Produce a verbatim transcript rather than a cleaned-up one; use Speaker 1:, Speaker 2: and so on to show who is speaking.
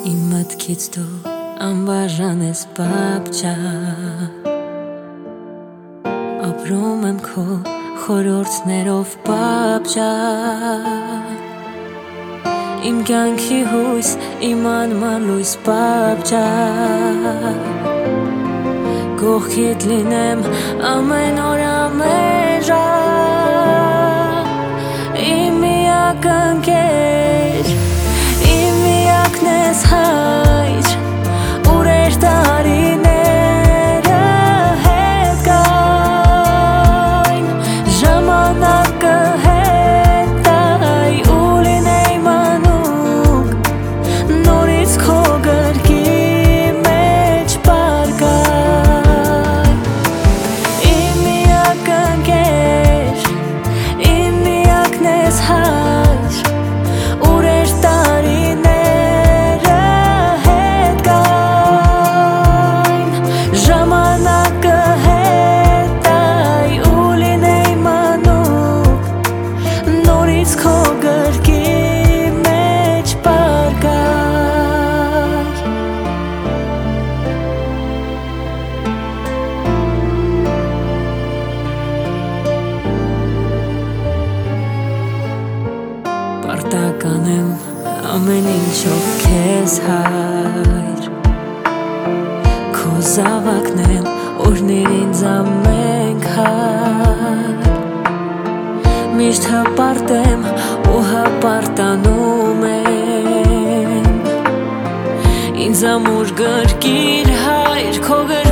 Speaker 1: Իմ մտքից դու անբաժան ես պատճառ, ապրում եմ քո խորհուրդներով պատճառ, իմ կյանքի հույս, իմ անման լույս պատճառ, կողքիդ լինեմ ամեն օր ամեն ժամ, իմ միակ ընկեր, իմ միակն ես հայր, ուրեր տարիները հետ գային, ժամանակը հետ տայ ու լինեի մանուկ, նորից քո գրկի մեջ պարկայ, իմ միակ ընկեր, իմ միակն ես հայր, ուրեր տարիները հետ գային, ժամանակը հետ տայ ու լինեի մանուկ, նորից քո գրկի մեջ պարկայ. Պարտական եմ ամեն ինչով քեզ հայր, քո զավակն եմ, օրհնիր ինձ ամենք հայր, միշտ հպարտեմ ու հպարտանում եմ, ինձ ամուր գրկիր հայր, քո